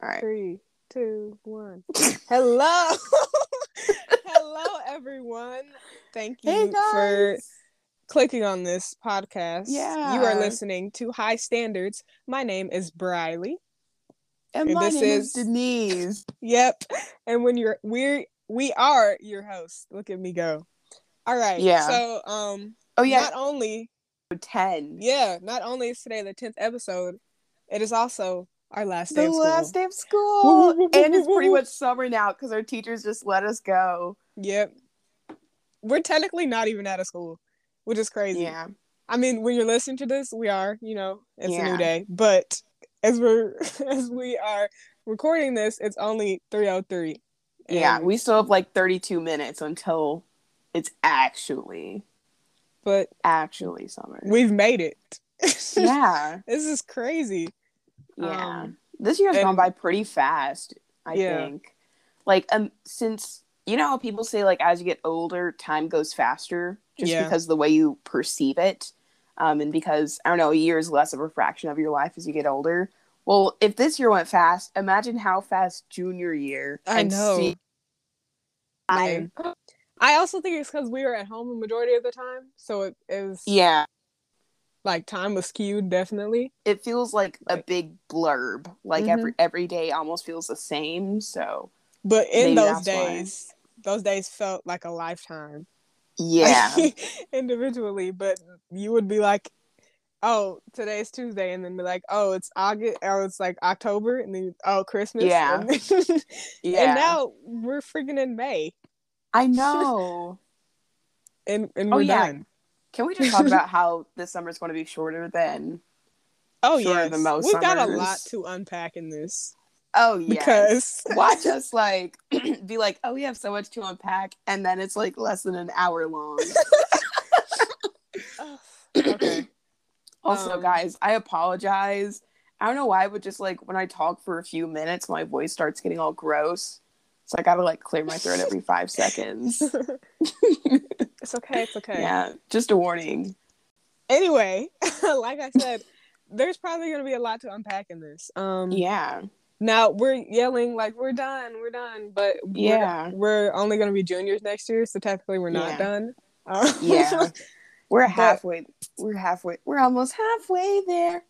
All right. 3, 2, 1. Hello. Hello, everyone. Thank Hey you for guys. clicking on this podcast. You are Yeah. listening to High Standards. My name is Briley. And And my this name is is Denise. Yep. And when we are your hosts. Look at me go. All right. Yeah. So Oh yeah. not only 10. is today the 10th episode, it is also our last day The of last school. day of Woo, woo, school. woo, woo, And woo, it's woo, pretty woo. much summer now because our teachers just let us go. Yep. We're technically not even out of school, which is crazy. Yeah. I mean, when you're listening to this, we are, it's a new Yeah. day. But as we are recording this, it's only 3:03. Yeah. We still have like 32 minutes until it's actually summer. We've made it. Yeah. This is crazy. Yeah. This year has gone by pretty fast, I think. Like, since, you know how people say, like, as you get older, time goes faster just because of the way you perceive it. And because, I don't know, a year is less of a fraction of your life as you get older. Well, if this year went fast, imagine how fast junior year. I know. I also think it's because we were at home the majority of the time. So it was... Yeah. Like, time was skewed, definitely. It feels like a big blurb. Like, every day almost feels the same, so... But in those days felt like a lifetime. Yeah. Like, individually, but you would be like, oh, today's Tuesday, and then be like, oh, it's August, or it's like October, and then, oh, Christmas. Yeah. And, then, and now we're freaking in May. I know. And we're done. Can we just talk about how this summer is going to be shorter than than most We've summers? Got a lot to unpack in this. Oh, yeah. Because watch us, like, be like, oh, we have so much to unpack, and then it's, like, less than an hour long. Okay. Also, guys, I apologize. I don't know why, but just, like, when I talk for a few minutes, my voice starts getting all gross. So I gotta, like, clear my throat every 5 seconds. It's okay. Yeah, just a warning. Anyway, like I said, there's probably going to be a lot to unpack in this. Yeah. Now, we're yelling, like, we're done. But we're only going to be juniors next year, so technically we're not done. Yeah. We're almost halfway there.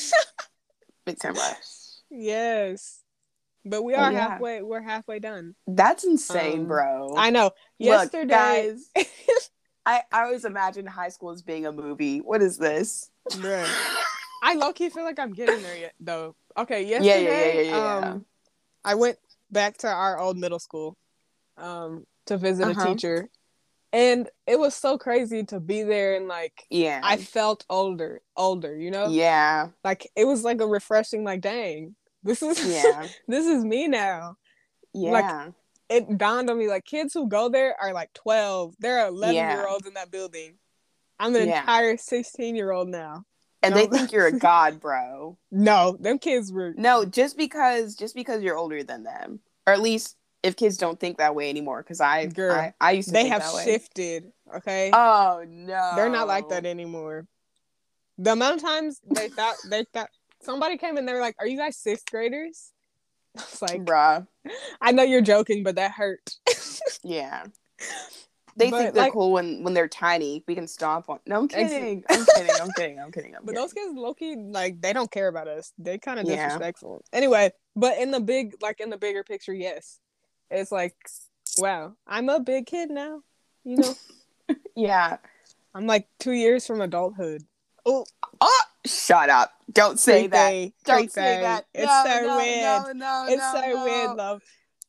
Big time rush. Yes. But we are halfway. We're halfway done. That's insane, bro. I know. Yesterday, look, guys, I always imagine high school as being a movie. What is this? Bruh. I low-key feel like I'm getting there yet, though. Okay, yesterday, I went back to our old middle school to visit a teacher. And it was so crazy to be there and, like, I felt older, you know? Yeah. Like, it was, like, a refreshing, like, dang. This is me now. Yeah. Like, it dawned on me, like, kids who go there are, like, 12. There are 11-year-olds in that building. I'm an entire 16-year-old now. And they think you're a god, bro. No, them kids were... No, just because you're older than them. Or at least if kids don't think that way anymore. Because I used to think that way. They have shifted, okay? Oh, no. They're not like that anymore. The amount of times they thought somebody came in, they were like, are you guys 6th graders? I was like, bruh, I know you're joking, but that hurt. Yeah. They think they're cool when they're tiny. We can stomp on. No, I'm kidding. I'm kidding. But those kids, low-key, like, they don't care about us. They kind of disrespectful. Anyway, but in the bigger picture, yes. It's like, wow, I'm a big kid now, you know? Yeah. I'm like 2 years from adulthood. Oh, shut up. Don't say that. Don't say that. It's so weird. It's so weird, love.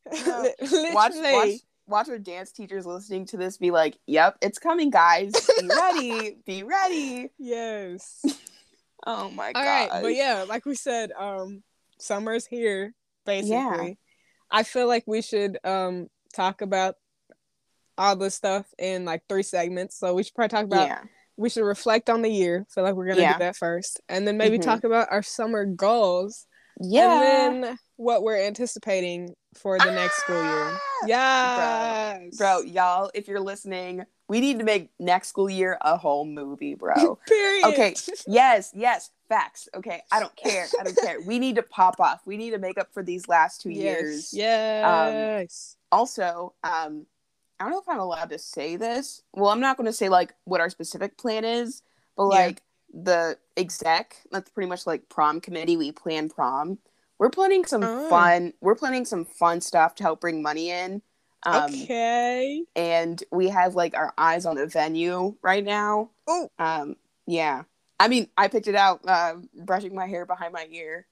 No. Watch our dance teachers listening to this be like, yep, it's coming, guys. Be ready. Be ready. Yes. Oh my god. All right, but yeah, like we said, summer's here, basically. Yeah. I feel like we should talk about all this stuff in like 3 segments. So we should probably talk about we should reflect on the year. Feel like we're gonna do that first. And then maybe talk about our summer goals. And then what we're anticipating for the next school year. Yes. Bro, y'all, if you're listening, we need to make next school year a whole movie, bro. Period. Okay. Yes. Facts. Okay. I don't care. We need to pop off. We need to make up for these last 2 years. Yes. Also, I don't know if I'm allowed to say this. Well, I'm not going to say like what our specific plan is, but like the exec, that's pretty much like prom committee. We plan prom. We're planning some fun. We're planning some fun stuff to help bring money in. Okay. And we have like our eyes on a venue right now. Oh. Yeah. I mean, I picked it out brushing my hair behind my ear.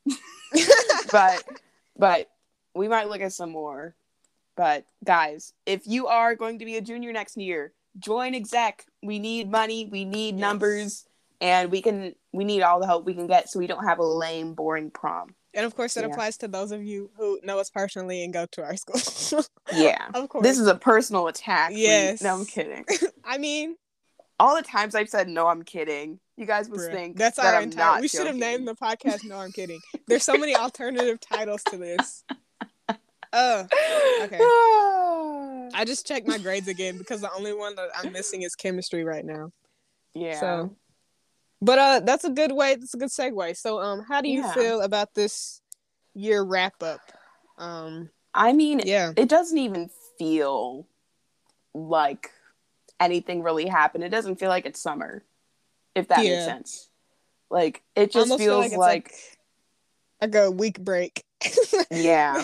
but we might look at some more. But guys, if you are going to be a junior next year, join exec. We need money, we need numbers, and we need all the help we can get so we don't have a lame, boring prom. And of course, that applies to those of you who know us personally and go to our school. Yeah. Of course. This is a personal attack. Yes. No, I'm kidding. I mean, all the times I've said, no, I'm kidding. You guys must think that's that our entire... We should have named the podcast, No, I'm Kidding. There's so many alternative titles to this. Okay. I just checked my grades again because the only one that I'm missing is chemistry right now. Yeah. So... But that's a good way. That's a good segue. So, how do you feel about this year wrap up? I mean, it doesn't even feel like anything really happened. It doesn't feel like it's summer, if that makes sense. Like it just feels like a week break. Yeah.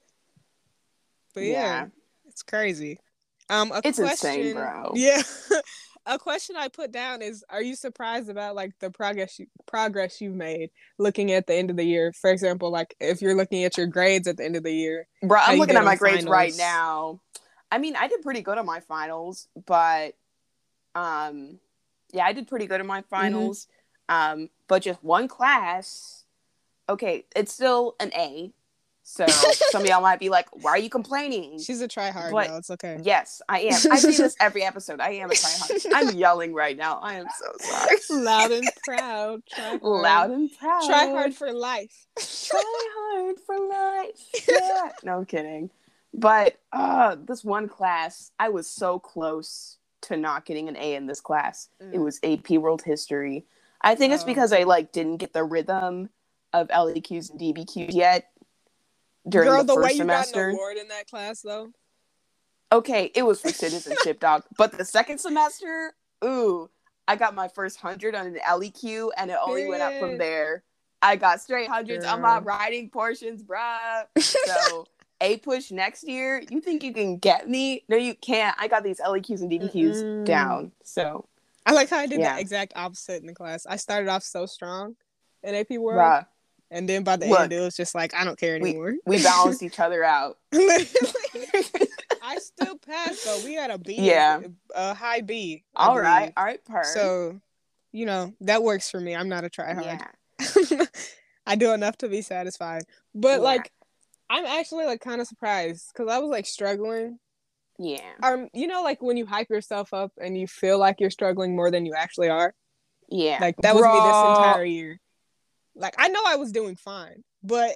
But it's crazy. It's insane, bro. Yeah. A question I put down is, are you surprised about like the progress you've made looking at the end of the year? For example, like if you're looking at your grades at the end of the year. Bro, I'm looking at my grades right now. I mean, I did pretty good on my finals, but I did pretty good in my finals. Mm-hmm. But just one class, okay, it's still an A. So some of y'all might be like, why are you complaining? She's a try-hard, though. It's okay. Yes, I am. I say this every episode. I am a try-hard. I'm yelling right now. I am so sorry. Loud and proud. Try hard. Loud and proud. Try hard for life. Try hard for life. Yeah. No, I'm kidding. But this one class, I was so close to not getting an A in this class. It was AP World History. I think it's because I didn't get the rhythm of LEQs and DBQs yet. During the first semester. You got an award in that class, though. Okay, it was for citizenship, dog. But the second semester, I got my first 100 on an LEQ, and it only went up from there. I got straight hundreds on my writing portions, bruh. So, A push next year. You think you can get me? No, you can't. I got these LEQs and DBQs down. So, I like how I did the exact opposite in the class. I started off so strong in AP World. Bruh. And then by the end, it was just like, I don't care anymore. We balanced each other out. Literally. I still passed, though. We had a B. Yeah. A high B. All right, per. So, that works for me. I'm not a tryhard. Yeah. I do enough to be satisfied. But, I'm actually, kind of surprised. Because I was, struggling. Yeah. When you hype yourself up and you feel like you're struggling more than you actually are? Yeah. That was me this entire year. I know I was doing fine, but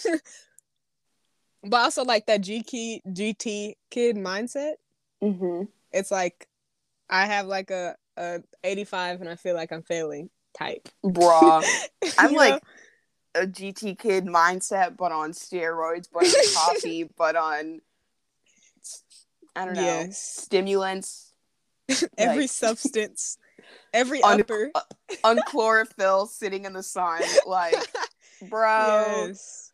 also that GT kid mindset. Mm-hmm. It's like I have a 85 and I feel like I'm failing type. Bruh. I'm a GT kid mindset, but on steroids, but on coffee, but on I don't know, stimulants. Every substance. Every upper. On chlorophyll, sitting in the sun, bro. Yes.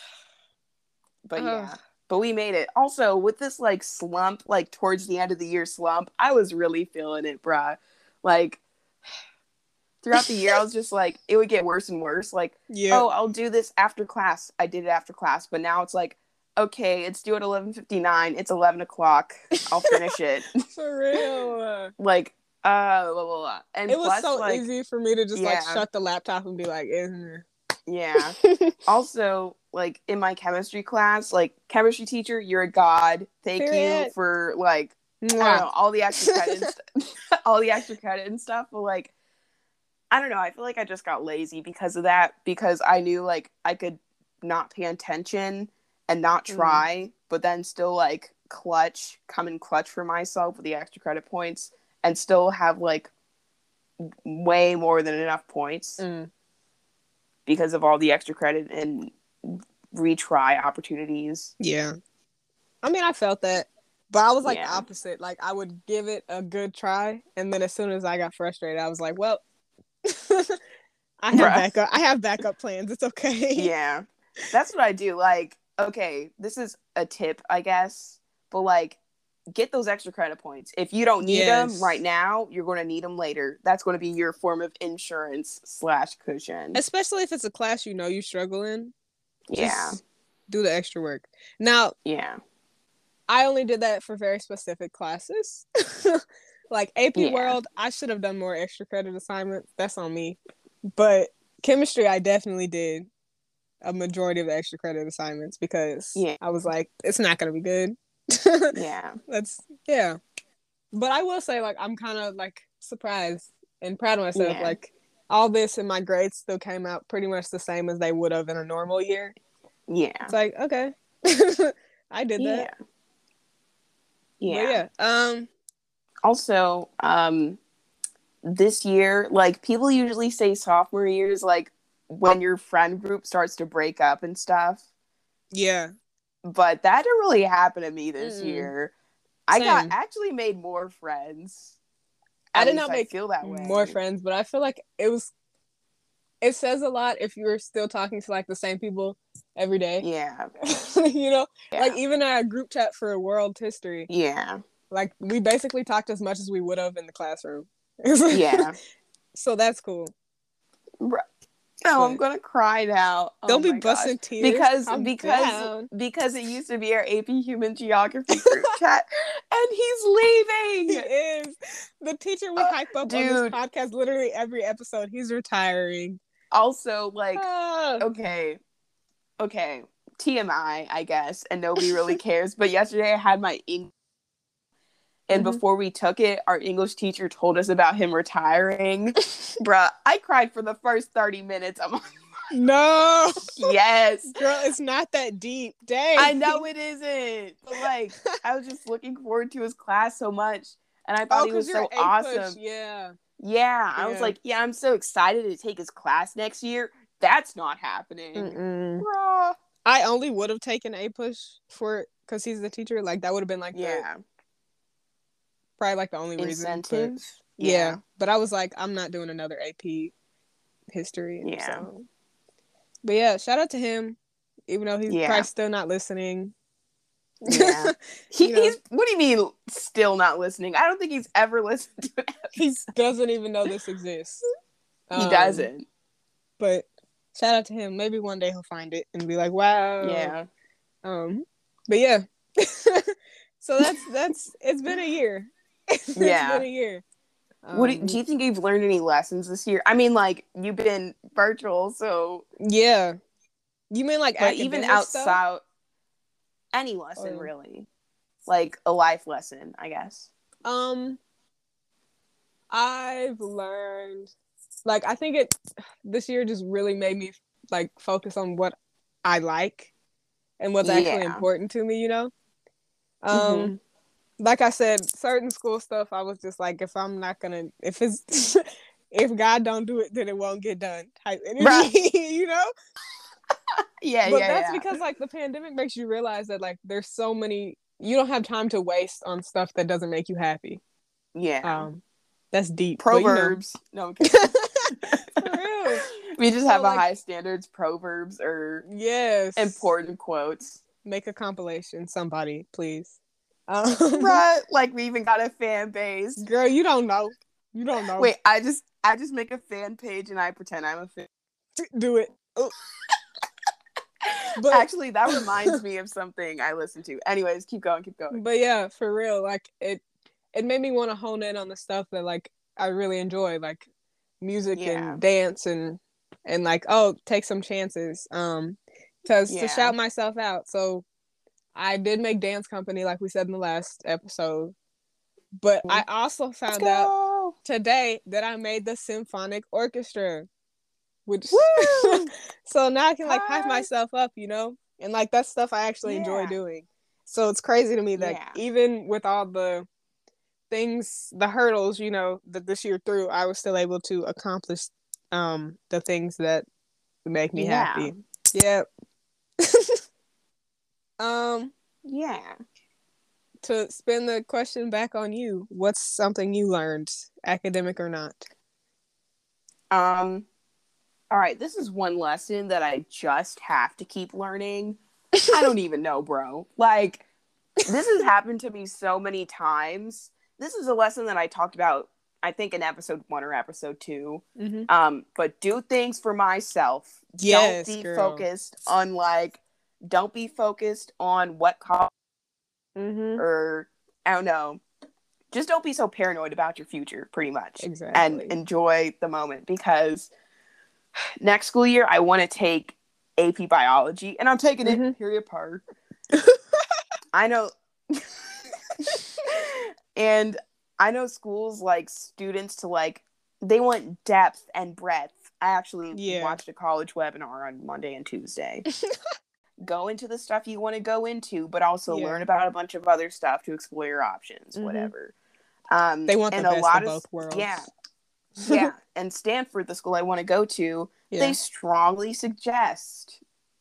But but we made it. Also, with this slump, towards the end of the year slump, I was really feeling it, bruh. Throughout the year, I was just it would get worse and worse. Oh, I'll do this after class. I did it after class, but now it's okay, it's due at 11:59. It's 11 o'clock. I'll finish it. For real. Blah, blah, blah. And it was so easy for me to just shut the laptop and be yeah. Also, in my chemistry class, chemistry teacher, you're a god. Thank you for I don't know, all the extra credit all the extra credit and stuff. But I don't know, I feel like I just got lazy because of that, because I knew I could not pay attention and not try, but then still like come in clutch for myself with the extra credit points and still have like way more than enough points because of all the extra credit and retry opportunities. Yeah. I mean, I felt that, but I was like the opposite. Like, I would give it a good try, and then as soon as I got frustrated, I was like, well, I have backup plans. It's okay. Yeah. That's what I do. Like, okay, this is a tip, I guess, but like, get those extra credit points. If you don't need them right now, you're going to need them later. That's going to be your form of insurance / cushion. Especially if it's a class you struggle in. Just do the extra work. Now, I only did that for very specific classes. Like AP World, I should have done more extra credit assignments. That's on me. But chemistry, I definitely did a majority of the extra credit assignments because I was like, it's not going to be good. But I will say, like, I'm kind of like surprised and proud of myself. Like, all this and my grades still came out pretty much the same as they would have in a normal year. It's like, okay. I did that. But also, this year, like, people usually say sophomore year is like when your friend group starts to break up and stuff. But that didn't really happen to me this year. I actually made more friends. I did not feel that way. More friends, but I feel like it says a lot if you're still talking to like the same people every day. Like even our group chat for world history. Like we basically talked as much as we would have in the classroom. So that's cool. No, I'm gonna cry now. Don't be busting tears because it used to be our AP Human Geography group chat, and he's leaving. He is. The teacher we hype up on this podcast literally every episode. He's retiring. Also, like, okay, TMI, I guess, and nobody really cares. But yesterday I had my English. And before we took it, our English teacher told us about him retiring. Bruh, I cried for the first 30 minutes. I'm like, no. Yes. Girl, it's not that deep. Dang. I know it isn't. But, like, I was just looking forward to his class so much. And I thought he was so awesome. Yeah. I was like, I'm so excited to take his class next year. That's not happening. Bruh. I only would have taken A-Push for it because he's the teacher. Like, that would have been, like, probably like the only incentive. Reason. But I was like, I'm not doing another AP history. But shout out to him, even though he's probably still not listening. He's what do you mean still not listening? I don't think he's ever listened to it. He doesn't even know this exists. He doesn't. But shout out to him. Maybe one day he'll find it and be like, wow. But so that's it's been a year. It's been a year. What do you think you've learned any lessons this year? I mean, like, you've been virtual, so you mean like even outside stuff? Any lesson really, like a life lesson, I guess. I've learned, like, I think this year just really made me like focus on what I like and what's actually important to me, Like I said, certain school stuff, I was just like, if God don't do it, then it won't get done type energy, right. But that's because, like, the pandemic makes you realize that, like, there's so many, you don't have time to waste on stuff that doesn't make you happy. That's deep. Proverbs. But, no, I'm kidding. For real. We just have a high standards proverbs or important quotes. Make a compilation, somebody, please. Right, like we even got a fan base. Girl, you don't know. Wait, I just make a fan page and I pretend I'm a fan. Do it. But actually, that reminds me of something I listened to. Anyways, keep going. But for real, like it made me want to hone in on the stuff that, like, I really enjoy, like music and dance and like, take some chances. Because to shout myself out. So I did make dance company, like we said in the last episode. But I also found out today that I made the symphonic orchestra. which so now I can like hype myself up, you know, and like that's stuff I actually enjoy doing. So it's crazy to me that even with all the things, the hurdles, you know, that this year through, I was still able to accomplish the things that make me happy. Yeah. Yeah. To spin the question back on you, what's something you learned, academic or not? All right, this is one lesson that I just have to keep learning. I don't even know, bro. Like, this has happened to me so many times. This is a lesson that I talked about, I think, in episode 1 or episode 2. Mm-hmm. But do things for myself. Yes, don't be girl. focused on, like, don't be focused on what college or, I don't know. Just don't be so paranoid about your future, pretty much. Exactly. And enjoy the moment, because next school year, I want to take AP Biology, and I'm taking it period part. I know. And I know schools like students to like, they want depth and breadth. I actually watched a college webinar on Monday and Tuesday. Go into the stuff you want to go into, but also learn about a bunch of other stuff to explore your options, whatever. They want the best of both worlds. Yeah. And Stanford, the school I want to go to, they strongly suggest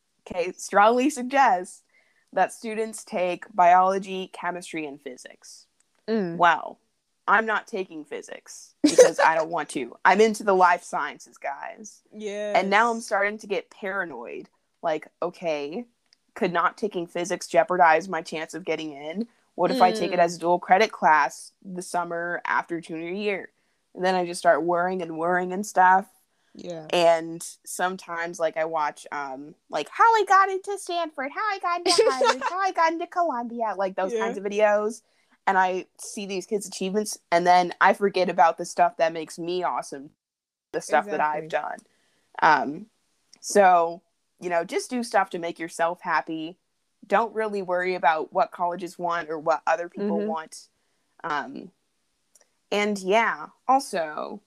that students take biology, chemistry, and physics. Well, I'm not taking physics because I don't want to. I'm into the life sciences, guys. Yeah. And now I'm starting to get paranoid. Like, okay, could not taking physics jeopardize my chance of getting in? What if I take it as a dual credit class the summer after junior year? And then I just start worrying and stuff. Yeah. And sometimes, like, I watch, like, how I got into Stanford, how I got into Harvard, how I got into Columbia, like, those kinds of videos. And I see these kids' achievements, and then I forget about the stuff that makes me awesome, the stuff that I've done. So, you know, just do stuff to make yourself happy. Don't really worry about what colleges want or what other people want. And also,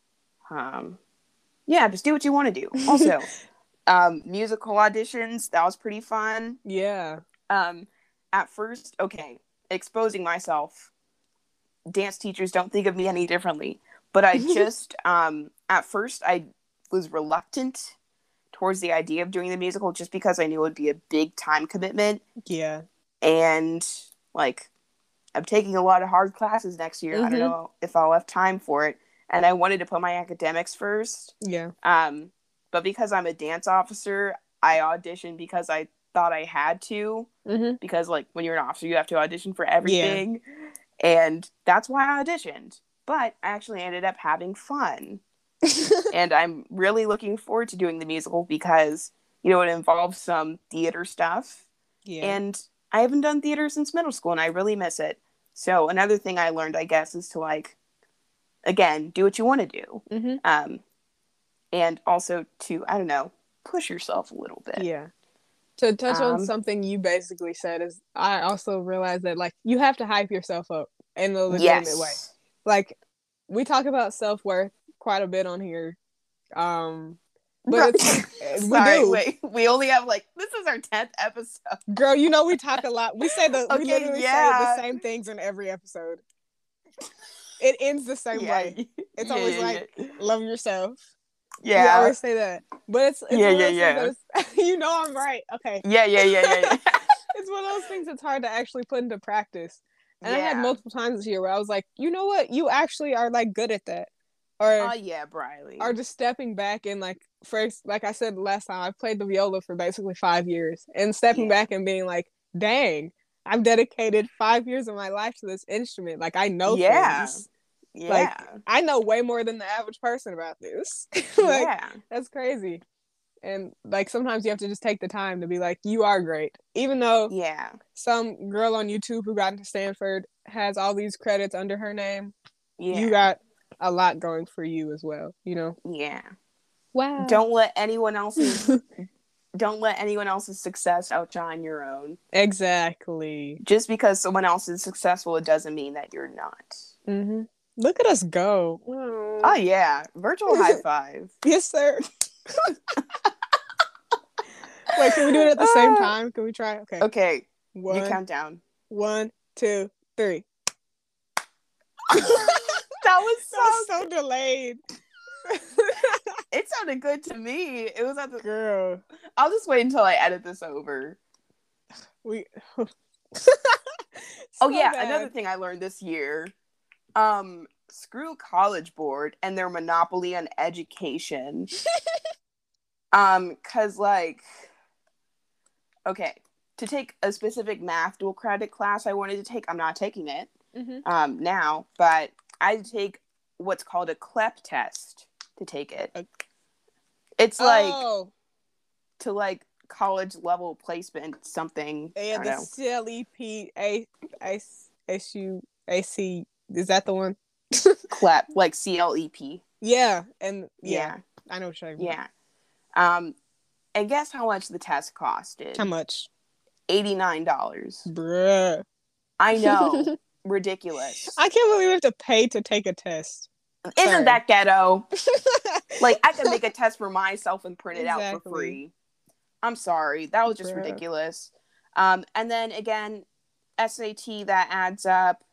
just do what you want to do. Also, musical auditions, that was pretty fun. Yeah. At first, exposing myself, dance teachers don't think of me any differently, but I just at first I was reluctant towards the idea of doing the musical, just because I knew it would be a big time commitment. Yeah. And like, I'm taking a lot of hard classes next year. I don't know if I'll have time for it, and I wanted to put my academics first. But because I'm a dance officer, I auditioned because I thought I had to, because like when you're an officer you have to audition for everything, and that's why I auditioned. But I actually ended up having fun. And I'm really looking forward to doing the musical, because, you know, it involves some theater stuff, and I haven't done theater since middle school, and I really miss it. So another thing I learned, I guess, is to, like, again, do what you want to do. And also to, I don't know, push yourself a little bit. Yeah. To touch on something you basically said, is I also realized that, like, you have to hype yourself up in a legitimate way. Like, we talk about self-worth quite a bit on here. But we only have, like, this is our 10th episode. Girl, you know we talk a lot. We say we literally say the same things in every episode. It ends the same way. It's always love yourself. Yeah, we always say that, but it's you know I'm right. Okay. Yeah. It's one of those things that's hard to actually put into practice. And I had multiple times this year where I was like, you know what, you actually are like good at that. Or Briley. Or just stepping back and like, first, like I said last time, I played the viola for basically 5 years, and stepping back and being like, dang, I've dedicated 5 years of my life to this instrument. Like, I know things. Like, I know way more than the average person about this. That's crazy. And like, sometimes you have to just take the time to be like, you are great, even though some girl on YouTube who got into Stanford has all these credits under her name. You got a lot going for you as well, you know. Wow. Don't let anyone else's success outshine your own. Exactly. Just because someone else is successful, it doesn't mean that you're not. Look at us go. Oh yeah, virtual high five. Yes, sir. Wait, can we do it at the same time? Can we try? Okay. You count down. 1, 2, 3. That was so delayed. It sounded good to me. It was at the girl. I'll just wait until I edit this over. Bad. Another thing I learned this year. Screw College Board and their monopoly on education. Cause to take a specific math dual credit class I wanted to take, I'm not taking it now, but I had to take what's called a CLEP test to take it. It's to college level placement something. Yeah, the CLEP is that the one? CLEP, like CLEP. Yeah, and yeah, I know what you're talking about. Yeah. And guess how much the test costed? How much? $89. Bruh. I know. Ridiculous. I can't believe we have to pay to take a test. Isn't that ghetto? I could make a test for myself and print it out for free. I'm sorry. That was just ridiculous. And then again, SAT, that adds up.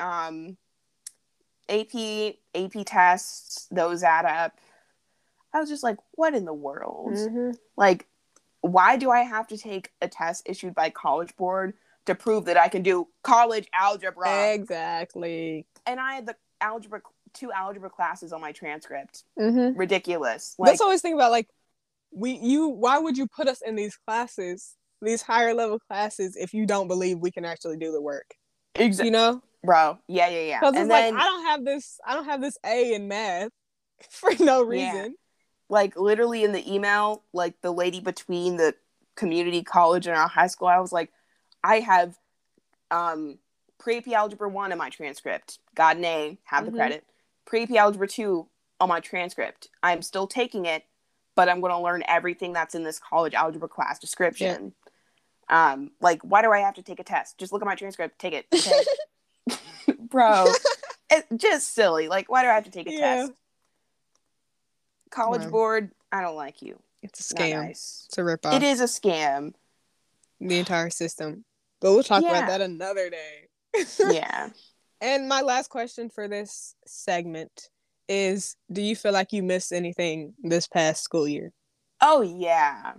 AP tests, those add up. I was just like, what in the world? Why do I have to take a test issued by College Board to prove that I can do college algebra? Exactly. And I had the two algebra classes on my transcript. Ridiculous. That's always think about why would you put us in these classes, these higher level classes, if you don't believe we can actually do the work? Exactly. You know, bro. Yeah. Because it's I don't have this A in math for no reason. Literally in the email, the lady between the community college and our high school, I was like, I have pre-AP Algebra 1 in my transcript. Got an A, have the credit. Pre-AP Algebra 2 on my transcript. I'm still taking it, but I'm going to learn everything that's in this college algebra class description. Yeah. Why do I have to take a test? Just look at my transcript, take it. Okay? Bro, it's just silly. Why do I have to take a test? College Board, I don't like you. It's a scam. Nice. It's a ripoff. It is a scam. The entire system. But we'll talk about that another day. Yeah. And my last question for this segment is, do you feel like you missed anything this past school year? Oh, yeah.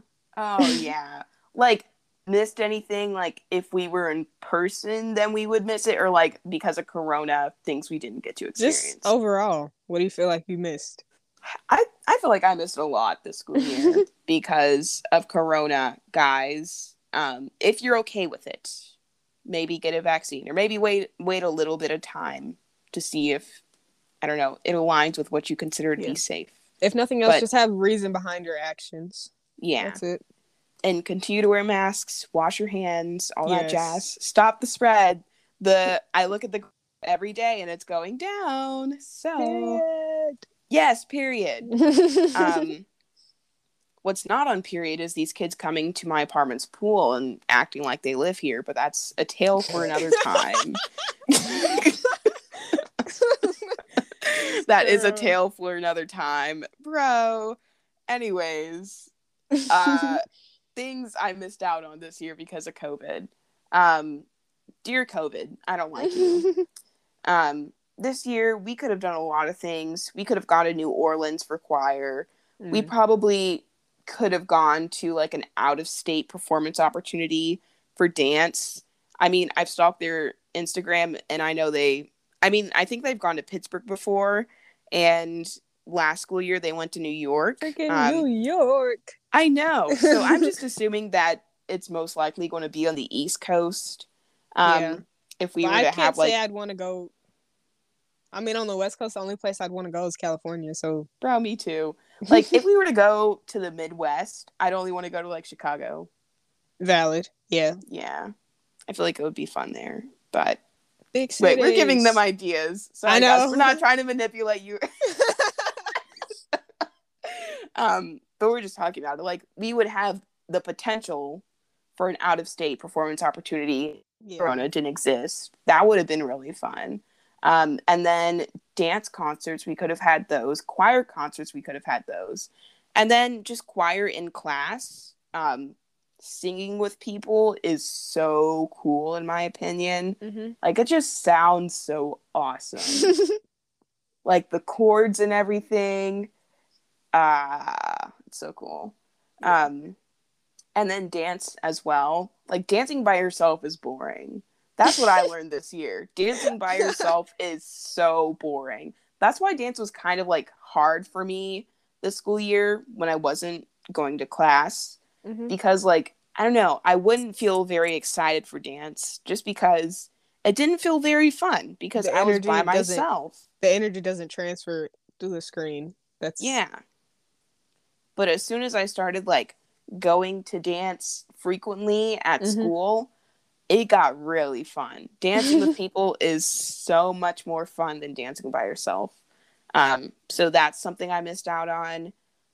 Missed anything, if we were in person, then we would miss it, or because of Corona, things we didn't get to experience. Just overall, what do you feel like you missed? I feel like I missed a lot this school year because of Corona, guys. If you're okay with it, maybe get a vaccine, or maybe wait a little bit of time to see if, I don't know, it aligns with what you consider to be safe. If nothing else, just have reason behind your actions. Yeah. That's it. And continue to wear masks, wash your hands, all that jazz. Stop the spread. I look at the every day and it's going down. So period. Yes, period. What's not on period is these kids coming to my apartment's pool and acting like they live here, but that's a tale for another time. That is a tale for another time, bro. Anyways, things I missed out on this year because of COVID. Dear COVID, I don't like you. This year, we could have done a lot of things. We could have gone to New Orleans for choir. We probably could have gone to an out-of-state performance opportunity for dance. I mean, I've stalked their Instagram, and I know I think they've gone to Pittsburgh before, and last school year they went to New York. Freaking New York. I know. So I'm just assuming that it's most likely going to be on the East Coast. If we were to have I'd want to go. I mean, on the West Coast, the only place I'd want to go is California. So, bro, me too. If we were to go to the Midwest, I'd only want to go to Chicago. Valid. Yeah. Yeah. I feel like it would be fun there, but big cities. Wait, we're giving them ideas. So I know. Guys, we're not trying to manipulate you. But we're just talking about it. We would have the potential for an out-of-state performance opportunity. Corona didn't exist. That would have been really fun. And then dance concerts, we could have had those. Choir concerts, we could have had those. And then just choir in class, singing with people is so cool in my opinion. Mm-hmm. Like, it just sounds so awesome. Like, the chords and everything. It's so cool. Yeah. And then dance as well. Like, dancing by yourself is boring. That's what I learned this year. Dancing by yourself is so boring. That's why dance was kind of like hard for me this school year when I wasn't going to class. Mm-hmm. Because, like, I don't know, I wouldn't feel very excited for dance just because it didn't feel very fun because I was by myself. The energy doesn't transfer through the screen. Yeah. But as soon as I started, like, going to dance frequently at school, it got really fun. Dancing with people is so much more fun than dancing by yourself. So that's something I missed out on.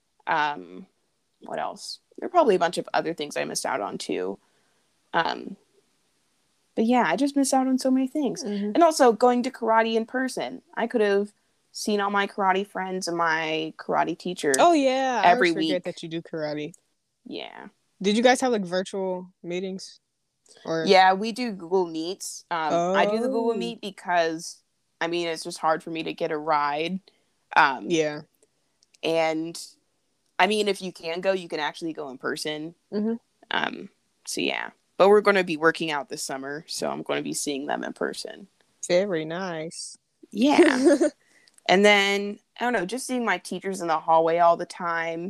What else? There are probably a bunch of other things I missed out on too. But yeah, I just missed out on so many things. Mm-hmm. And also going to karate in person. I could have seen all my karate friends and my karate teacher. Oh yeah, every I always forget week that you do karate. Yeah. Did you guys have like virtual meetings? Or yeah, we do Google Meets. I do the Google Meet because I mean it's just hard for me to get a ride. Yeah. And I mean if you can go, you can actually go in person. Mm-hmm. So yeah. But we're going to be working out this summer, so I'm going to be seeing them in person. Very nice. Yeah. And then, I don't know, just seeing my teachers in the hallway all the time.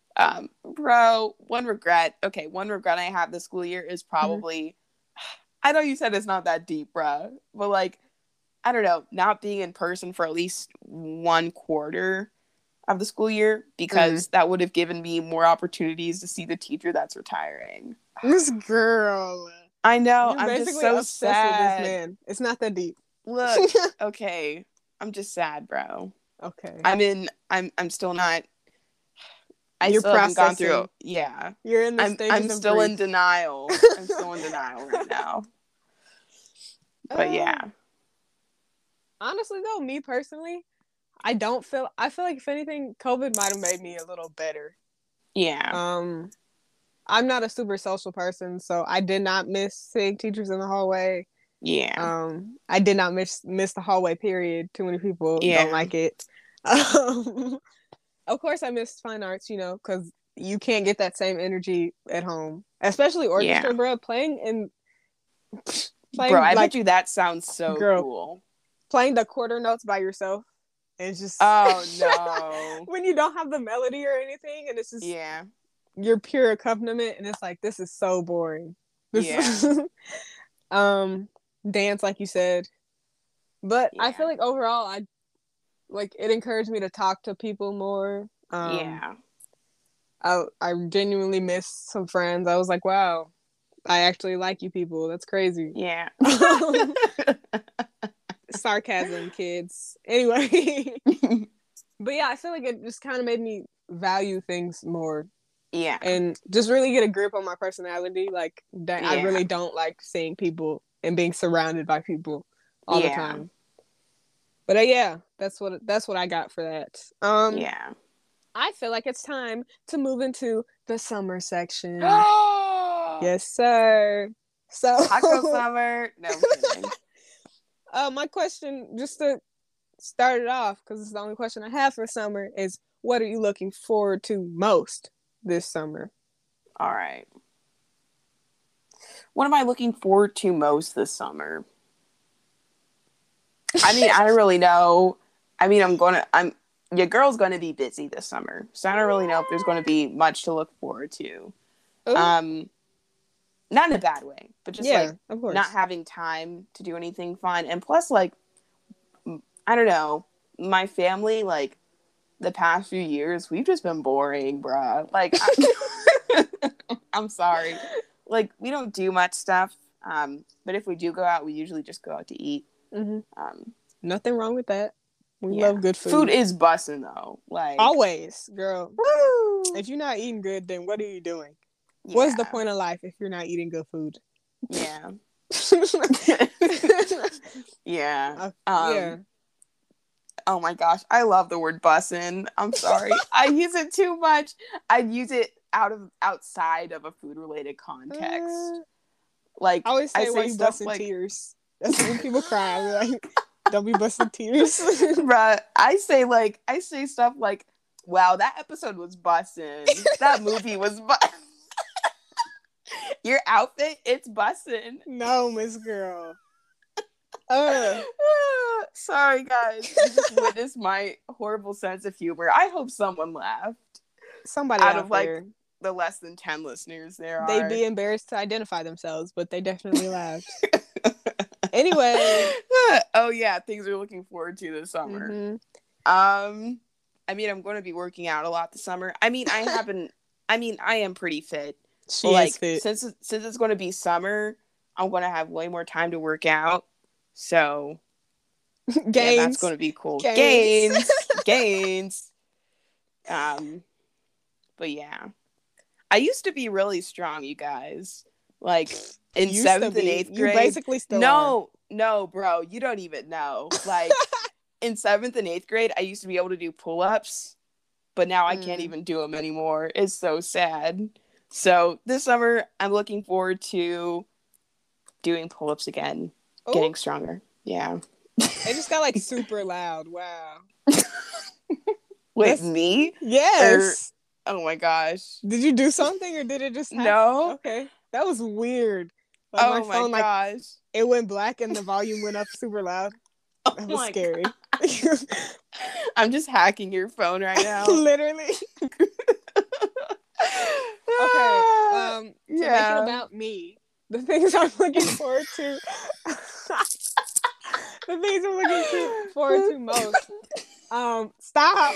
Bro, one regret I have this school year is probably, I know you said it's not that deep, bro, but like, I don't know, not being in person for at least 1/4 of the school year, because that would have given me more opportunities to see the teacher that's retiring. This girl. I know. You're I'm just so sad. With this man. It's not that deep. Look, okay. I'm just sad, bro. Okay. I'm still not. You're still haven't gone through. processing. Yeah. You're in the stages I'm of still grief. in denial. I'm still in denial right now. But yeah. Honestly, though, me personally, I feel like if anything, COVID might have made me a little better. Yeah. I'm not a super social person, so I did not miss seeing teachers in the hallway. Yeah. I did not miss the hallway period. Too many people don't like it. Of course, I missed fine arts, because you can't get that same energy at home, especially orchestra, bro. Playing, bro, I bet you that sounds so cool. Playing the quarter notes by yourself. It's just oh no. When you don't have the melody or anything, and it's just your pure accompaniment, and it's like, this is so boring. Dance, like you said, but I feel like overall, it encouraged me to talk to people more. I genuinely missed some friends. I was like, wow, I actually like you people. That's crazy. Yeah. Sarcasm, kids. Anyway. But yeah, I feel like it just kind of made me value things more. Yeah. And just really get a grip on my personality. Like, that I really don't like seeing people and being surrounded by people all the time. But that's what I got for that. I feel like it's time to move into the summer section. Yes, sir. So Taco summer. No, I'm kidding. My question, just to start it off, because it's the only question I have for summer, is what are you looking forward to most this summer? All right. What am I looking forward to most this summer? I mean, I don't really know. I mean, your girl's going to be busy this summer, so I don't really know if there's going to be much to look forward to. Ooh. Not in a bad way, but just of course, not having time to do anything fun. And plus, like, I don't know, my family, like, the past few years, we've just been boring, bruh. Like, I'm sorry. Like, we don't do much stuff. But if we do go out, we usually just go out to eat. Mm-hmm. Nothing wrong with that. We love good food. Food is bussin', though. Like, always, girl. Woo! If you're not eating good, then what are you doing? Yeah. What's the point of life if you're not eating good food? Yeah. Yeah. Oh my gosh, I love the word bussin'. I'm sorry. I use it too much. I use it outside of a food related context. Like I always say, why you stuff busting like tears? That's when people cry. I'm like, don't be busting tears. Bruh, I say stuff like, wow, that episode was bussin'. That movie was your outfit, it's bussin'. No, Miss Girl. Sorry, guys. You just witnessed my horrible sense of humor. I hope someone laughed. Somebody out of there. The less than 10 listeners there They'd be embarrassed to identify themselves, but they definitely laughed. Anyway. Oh yeah, things we're looking forward to this summer. Mm-hmm. I mean, I'm going to be working out a lot this summer. I mean, I am pretty fit. She is fit. Since it's going to be summer, I'm going to have way more time to work out. So, gains. Yeah, that's going to be cool. Gains. But yeah, I used to be really strong, you guys. Like in 7th and 8th grade. You basically still are. No, bro, you don't even know. Like in 7th and 8th grade, I used to be able to do pull-ups, but now I can't even do them anymore. It's so sad. So this summer, I'm looking forward to doing pull-ups again, getting stronger. Yeah. It just got like super loud. Wow. Wait, me? Yes. Oh my gosh. Did you do something or did it just happen? No. Okay. That was weird. Like oh my phone, gosh. Like, it went black and the volume went up super loud. That was scary. I'm just hacking your phone right now. Literally. Okay. To make it about me, the things I'm looking forward to. The things I'm looking forward to most. Stop.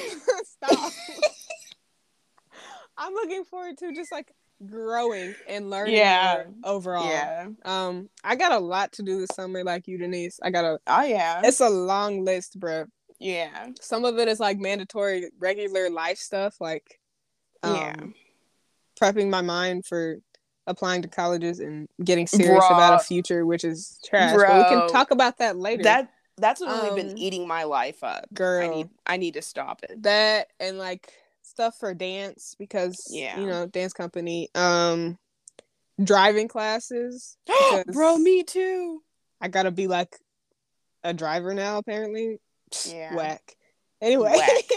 I'm looking forward to just like growing and learning more overall. Yeah. I got a lot to do this summer, like you, Denise. yeah. It's a long list, bro. Yeah. Some of it is like mandatory, regular life stuff, like prepping my mind for applying to colleges and getting serious about a future, which is trash. But we can talk about that later. That's really been eating my life up. Girl. I need to stop it. That and like stuff for dance because dance company. Driving classes. Bro, me too. I gotta be like a driver now, apparently. Yeah. Whack. Anyway.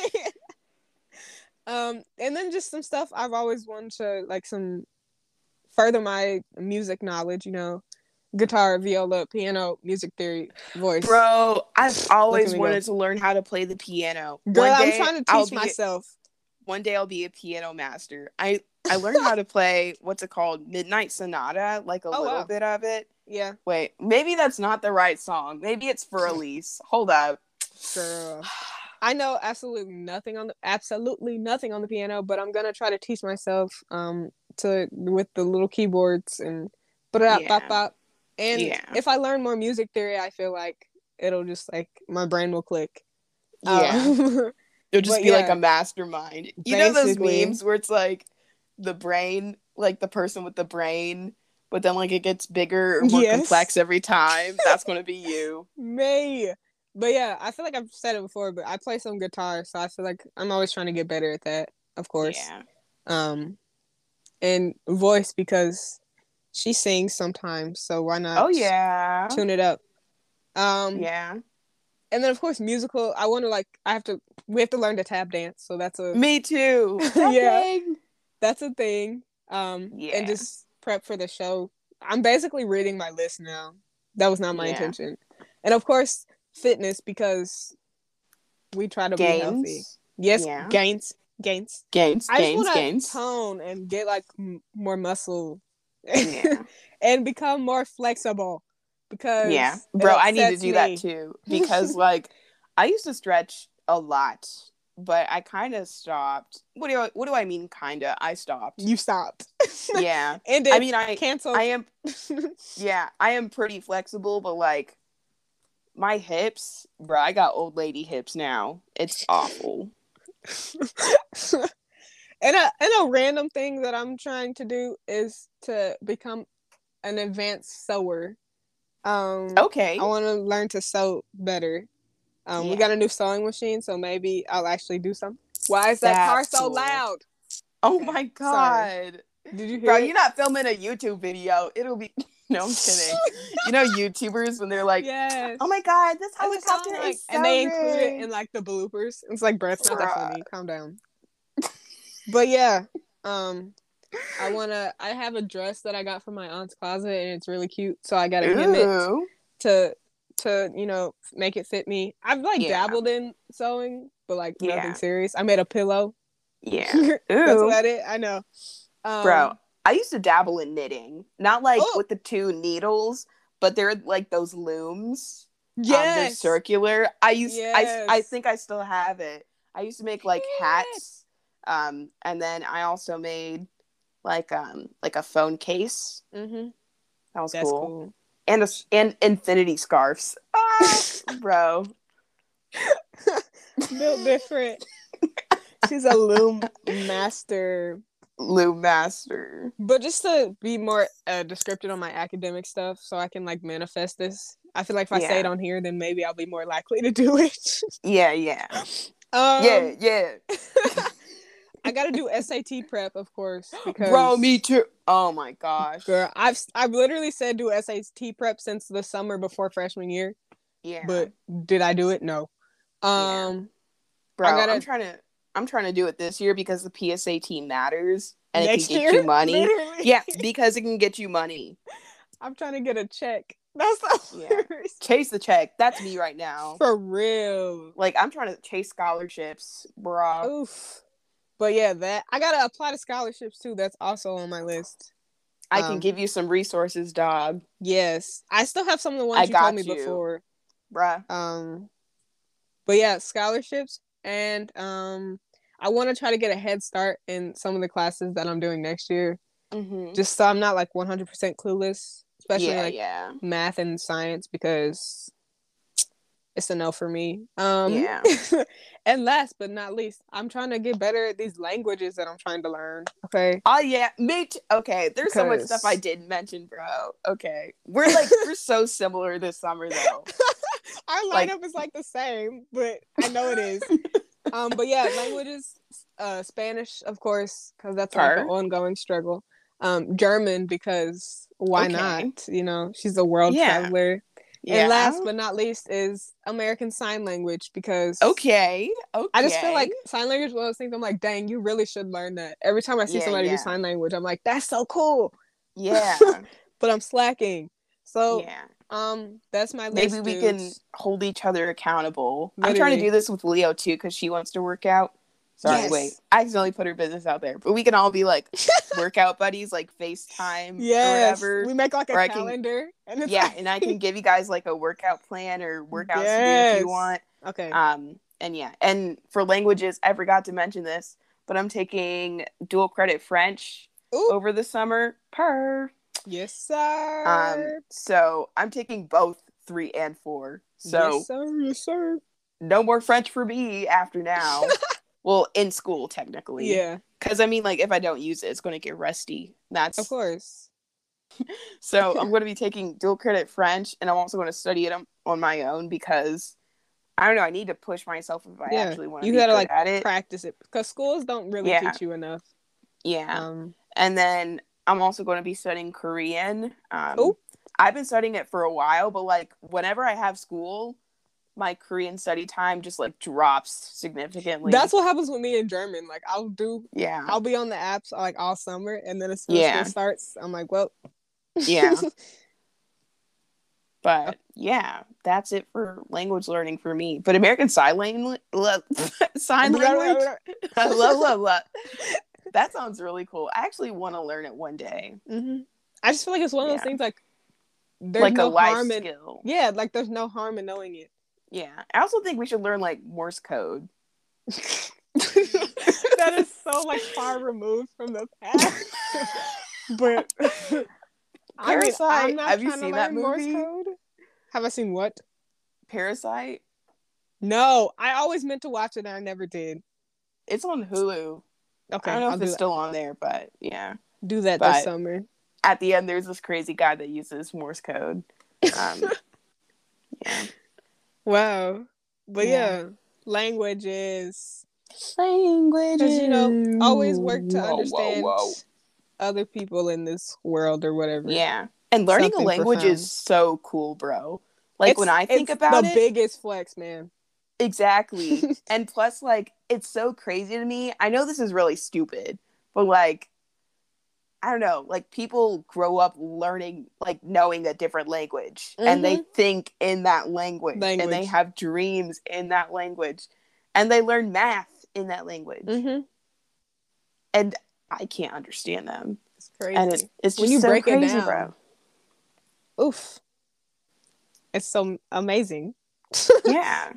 And then just some stuff I've always wanted to like further my music knowledge, guitar, viola, piano, music theory, voice. Bro, I've always wanted to learn how to play the piano. Girl, I'm trying to teach myself. One day I'll be a piano master. I learned how to play, what's it called? Midnight Sonata, like a little bit of it. Yeah. Wait, maybe that's not the right song. Maybe it's for Elise. Hold up. Girl. I know absolutely nothing on the piano, but I'm gonna try to teach myself with the little keyboards and bop. And if I learn more music theory, I feel like it'll just like my brain will click. Yeah. It'll just be like a mastermind. You know those memes where it's like the brain, like the person with the brain, but then like it gets bigger or more complex every time? That's going to be you. May. But yeah, I feel like I've said it before, but I play some guitar, so I feel like I'm always trying to get better at that, of course. Yeah. And voice, because she sings sometimes, so why not tune it up? Yeah. And then of course musical, we have to learn to tap dance, so that's me too. That's a thing. And just prep for the show. I'm basically reading my list now. That was not my intention. And of course fitness, because we try to be healthy. Yes, gains. I just want to tone and get like more muscle and become more flexible. Because bro, I need to do that too, because like I used to stretch a lot, but I kind of stopped. What do I mean kind of? I stopped. You stopped. Yeah. And I canceled. I am pretty flexible, but like my hips, bro, I got old lady hips now. It's awful. And a random thing that I'm trying to do is to become an advanced sewer. Okay. I want to learn to sew better. We got a new sewing machine, so maybe I'll actually do something. Why is that car so loud? Oh my god. Sorry. Did you hear Bro, it? you're not filming a YouTube video. It'll be... No, I'm kidding. You know YouTubers when they're like, yes. Oh my god, this helicopter is so and they good. include it in like the bloopers. It's like, bro, it's not that funny. Calm down. But yeah, I have a dress that I got from my aunt's closet and it's really cute. So I got to hem it to make it fit me. I've like dabbled in sewing, but like nothing serious. I made a pillow. Yeah. That's about it. I know. Bro, I used to dabble in knitting. Not like with the 2 needles, but they're like those looms. Yes. They're circular. I think I still have it. I used to make like hats. And then I also made like a phone case. Mm-hmm. That was cool. And infinity scarves. Bro. Built different. She's a loom master. But just to be more descriptive on my academic stuff so I can like manifest this, I feel like if I say it on here, then maybe I'll be more likely to do it. Yeah. I gotta do SAT prep, of course, because bro, me too. Oh my gosh, girl, I've literally said do SAT prep since the summer before freshman year. Yeah, but did I do it? No. Bro, I'm trying to do it this year because the PSAT matters and it can get you money. Literally. Yeah, because it can get you money. I'm trying to get a check. That's chase the check. That's me right now. For real. Like I'm trying to chase scholarships, bro. Oof. But yeah, that I gotta apply to scholarships too. That's also on my list. I can give you some resources, dog. Yes, I still have some of the ones you told me before, bruh. But yeah, scholarships, and I want to try to get a head start in some of the classes that I'm doing next year, just so I'm not like 100% clueless, especially math and science because it's a no for me. And last but not least, I'm trying to get better at these languages that I'm trying to learn. Okay. Oh yeah, me too. Okay, there's so much stuff I didn't mention, bro. Okay, we're so similar this summer though. Our lineup is like the same, but I know it is. But yeah, languages, Spanish, of course, because that's like an ongoing struggle. German, because why not? You know, she's a world traveler. Yeah. And last but not least is American Sign Language because I just feel like sign language is one of those things I'm like, dang, you really should learn that. Every time I see somebody do sign language, I'm like, that's so cool. Yeah. But I'm slacking. So that's my list. Maybe we can hold each other accountable. Literally. I'm trying to do this with Leo too because she wants to work out. Sorry, wait. I accidentally put her business out there. But we can all be like workout buddies, like FaceTime or whatever. We make like a calendar. And and I can give you guys like a workout plan or workouts to do if you want. Okay. And for languages, I forgot to mention this, but I'm taking dual credit French over the summer. Yes, sir. So I'm taking both 3 and 4. So yes, sir. No more French for me after now. Well, in school, technically. Yeah. Because, I mean, like, if I don't use it, it's going to get rusty. Of course. So, I'm going to be taking dual credit French, and I'm also going to study it on my own because, I don't know, I need to push myself if I actually want to be good at it. Practice it. Because schools don't really teach you enough. Yeah. And then, I'm also going to be studying Korean. I've been studying it for a while, but, like, whenever I have school, my Korean study time just like drops significantly. That's what happens with me in German. Like I'll be on the apps like all summer, and then as soon as school starts, I'm like, well, But that's it for language learning for me. But American Sign Language, that sounds really cool. I actually want to learn it one day. I just feel like it's one of those things like there's like no a life harm skill. Like there's no harm in knowing it. Yeah, I also think we should learn like Morse code. That is so like far removed from the past. But Parasite. Have you seen that movie? Morse code? Have I seen what? Parasite? No, I always meant to watch it and I never did. It's on Hulu. Okay, I don't know if it's still on there, but yeah. Do that this summer. At the end, there's this crazy guy that uses Morse code. Yeah. Wow. But yeah, languages. Because, you know, always work to understand other people in this world or whatever. Yeah. And learning a language is so cool, bro. Like, when I think about it, the biggest flex, man. Exactly. And plus, like, it's so crazy to me. I know this is really stupid, but, like, I don't know, like, people grow up learning, like, knowing a different language, and they think in that language, and they have dreams in that language, and they learn math in that language. And I can't understand them. It's crazy. And it's just when you so break crazy, it down, bro. Oof. It's so amazing. Yeah.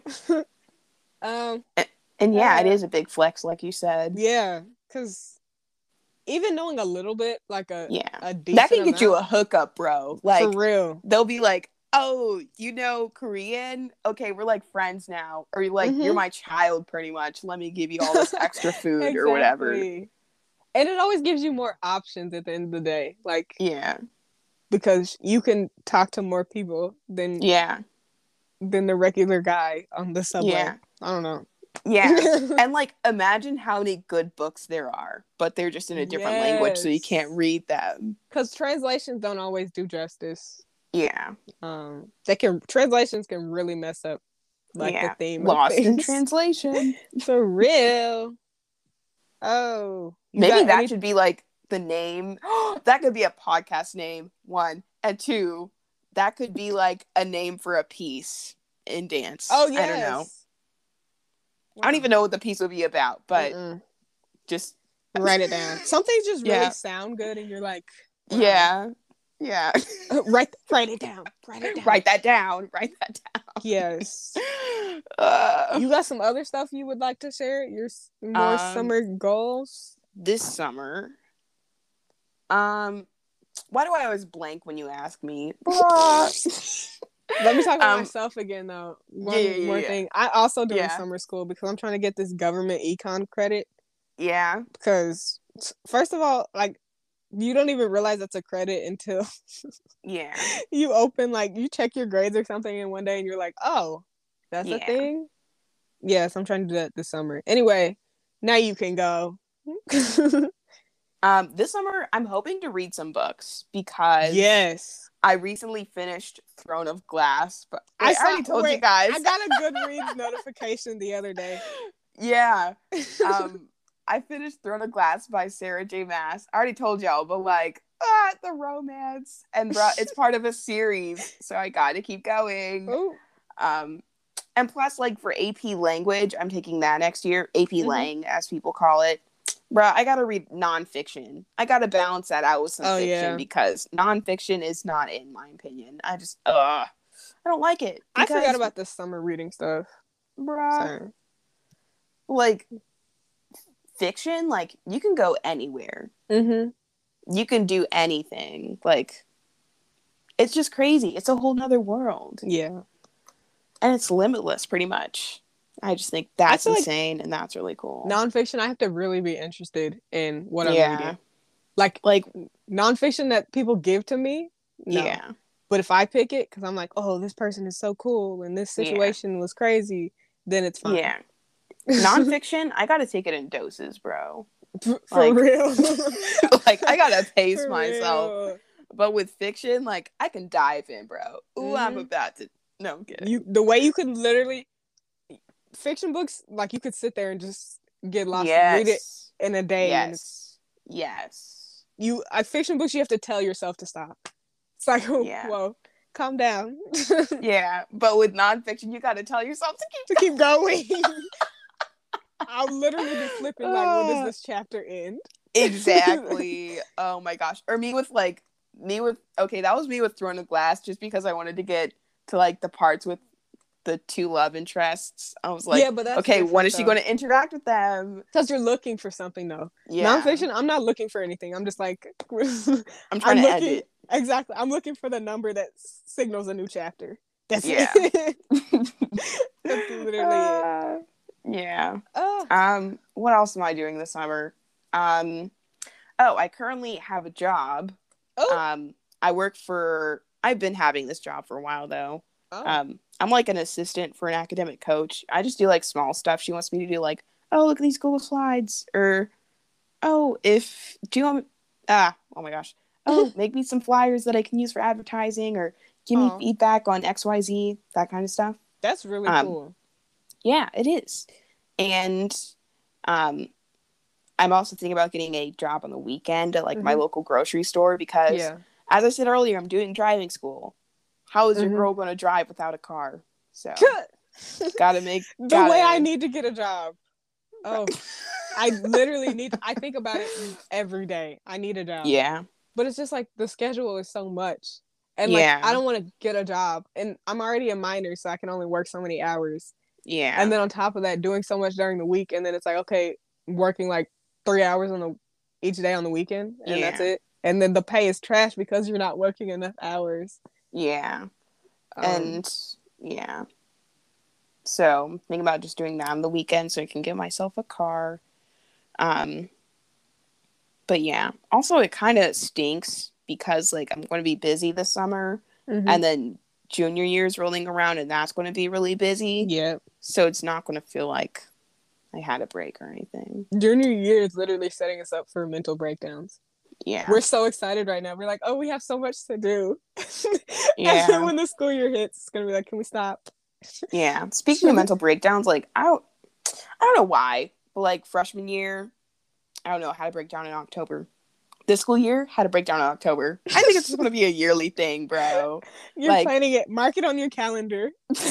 And yeah, it is a big flex, like you said. Yeah, because even knowing a little bit, like a decent that can get you a hookup, bro. Like, for real. They'll be like, "Oh, you know Korean? Okay, we're like friends now." Or like, "You're my child, pretty much. Let me give you all this extra food or whatever." And it always gives you more options at the end of the day. Like, because you can talk to more people than the regular guy on the subway. Yeah. I don't know. Yeah. And like, imagine how many good books there are, but they're just in a different language, so you can't read them. Because translations don't always do justice. Yeah. Translations can really mess up like the theme. Lost in translation. For real. Oh. Maybe that should be like the name. That could be a podcast name, 1. And 2, that could be like a name for a piece in dance. Oh, yes. I don't know. Wow. I don't even know what the piece would be about, but just write it down. Some things just really sound good, and you're like, wow. Yeah. Write it down. Write it down. Write that down. Write that down. Yes. You got some other stuff you would like to share? Your more summer goals? This summer. Why do I always blank when you ask me? Let me talk about myself again, though. One more thing. I also doing summer school because I'm trying to get this government econ credit. Yeah. Because, first of all, like, you don't even realize that's a credit until you open, like, you check your grades or something in one day and you're like, oh, that's a thing? Yes, I'm trying to do that this summer. Anyway, now you can go. This summer, I'm hoping to read some books because I recently finished Throne of Glass, but I already told you guys. I got a Goodreads notification the other day. Yeah. I finished Throne of Glass by Sarah J. Maas. I already told y'all, but like, the romance. And it's part of a series, so I gotta keep going. Ooh. And plus, like, for AP Language, I'm taking that next year. AP Lang, as people call it. Bruh, I gotta read nonfiction. I gotta balance that out with some fiction because nonfiction is not, in my opinion. I just, I don't like it. I forgot about the summer reading stuff. Bruh. Sorry. Like, fiction, like, you can go anywhere. You can do anything. Like, it's just crazy. It's a whole nother world. Yeah. And it's limitless, pretty much. I just think that's insane, and that's really cool. Nonfiction, I have to really be interested in what I'm reading. Like nonfiction that people give to me, no. Yeah. But if I pick it, because I'm like, oh, this person is so cool, and this situation was crazy, then it's fine. Yeah. Nonfiction, I gotta take it in doses, bro. For real. Like, I gotta pace myself. Real. But with fiction, like, I can dive in, bro. Ooh, I'm about to... No, I'm kidding. The way you can literally... Fiction books, like, you could sit there and just get lost and read it in a day. Yes. Fiction books, you have to tell yourself to stop. It's like, whoa, calm down. Yeah, but with nonfiction, you got to tell yourself to keep going. I'll literally be flipping, like, when does this chapter end? Exactly. Oh my gosh. Or that was me with Throne of Glass, just because I wanted to get to, like, the parts with the 2 love interests. I was like, but that's okay, when is she going to interact with them? Because you're looking for something, though. Yeah. Nonfiction, I'm not looking for anything. I'm just like... I'm trying to end it. Exactly. I'm looking for the number that signals a new chapter. That's it. That's literally it. Yeah. What else am I doing this summer? I currently have a job. I've been having this job for a while, though. Oh. I'm like an assistant for an academic coach. I just do like small stuff. She wants me to do like, oh, look at these Google Slides, or oh, do you want oh my gosh, oh, make me some flyers that I can use for advertising, or give me feedback on XYZ, that kind of stuff. That's really cool. Yeah, it is. And I'm also thinking about getting a job on the weekend at like my local grocery store because, as I said earlier, I'm doing driving school. How is your girl going to drive without a car? So, gotta make the way I need to get a job. Oh, I literally I think about it every day. I need a job. Yeah. But it's just like the schedule is so much. And like, I don't want to get a job. And I'm already a minor, so I can only work so many hours. Yeah. And then on top of that, doing so much during the week. And then it's like, okay, working like 3 hours each day on the weekend. And that's it. And then the pay is trash because you're not working enough hours. Yeah. And yeah. So I'm thinking about just doing that on the weekend so I can get myself a car. But yeah. Also, it kind of stinks because like I'm going to be busy this summer, and then junior year is rolling around, and that's going to be really busy. Yeah. So it's not going to feel like I had a break or anything. Junior year is literally setting us up for mental breakdowns. Yeah. We're so excited right now. We're like, oh, we have so much to do. And then when the school year hits, it's going to be like, can we stop? Yeah. Speaking of mental breakdowns, like, I don't know why, but like freshman year, I don't know, I had a breakdown in October. This school year, had a breakdown in October. I think it's just going to be a yearly thing, bro. You're planning it. Mark it on your calendar.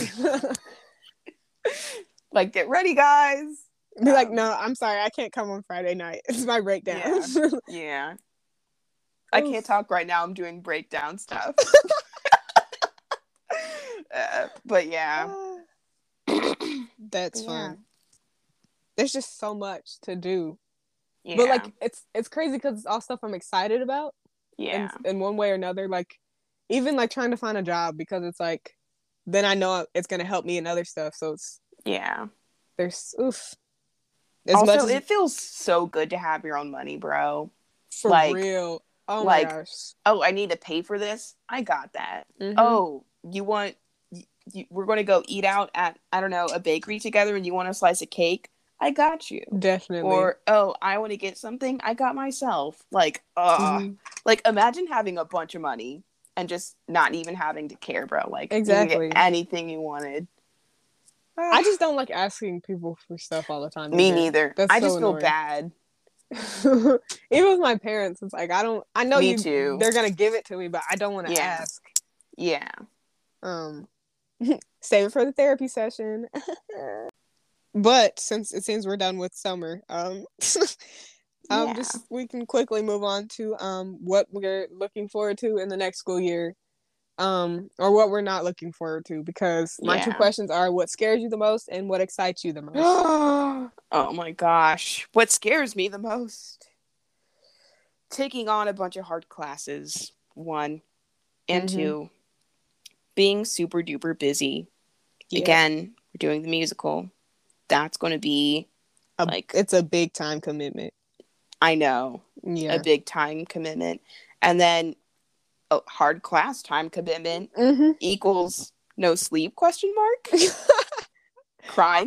Like, get ready, guys. Be like, no, I'm sorry. I can't come on Friday night. It's my breakdown. Yeah. I can't talk right now. I'm doing breakdown stuff. But yeah. That's fun. There's just so much to do. Yeah. But like it's crazy because it's all stuff I'm excited about. Yeah. In one way or another. Like even like trying to find a job, because it's like then I know it's gonna help me in other stuff. So it's there's also, it feels so good to have your own money, bro. For real. Oh my gosh. Oh, I need to pay for this. I got that. Oh, we're going to go eat out at, I don't know, a bakery together, and you want a slice of cake? I got you. Definitely. Or, oh, I want to get something? I got myself. Like, like imagine having a bunch of money and just not even having to care, bro. Like, exactly. You can get anything you wanted. I just don't like asking people for stuff all the time. Me neither. That's I just feel bad. Even with my parents, it's like I know me too. They're gonna give it to me, but I don't want to ask. Yeah. Save it for the therapy session. But since it seems we're done with summer, just we can quickly move on to what we're looking forward to in the next school year. Or what we're not looking forward to, because my two questions are: what scares you the most and what excites you the most? Oh my gosh. What scares me the most? Taking on a bunch of hard classes, 1. And 2, being super duper busy. Again, we're doing the musical. That's going to be it's a big time commitment. I know. Yeah. A big time commitment. And then hard class time commitment equals no sleep ? Crying ?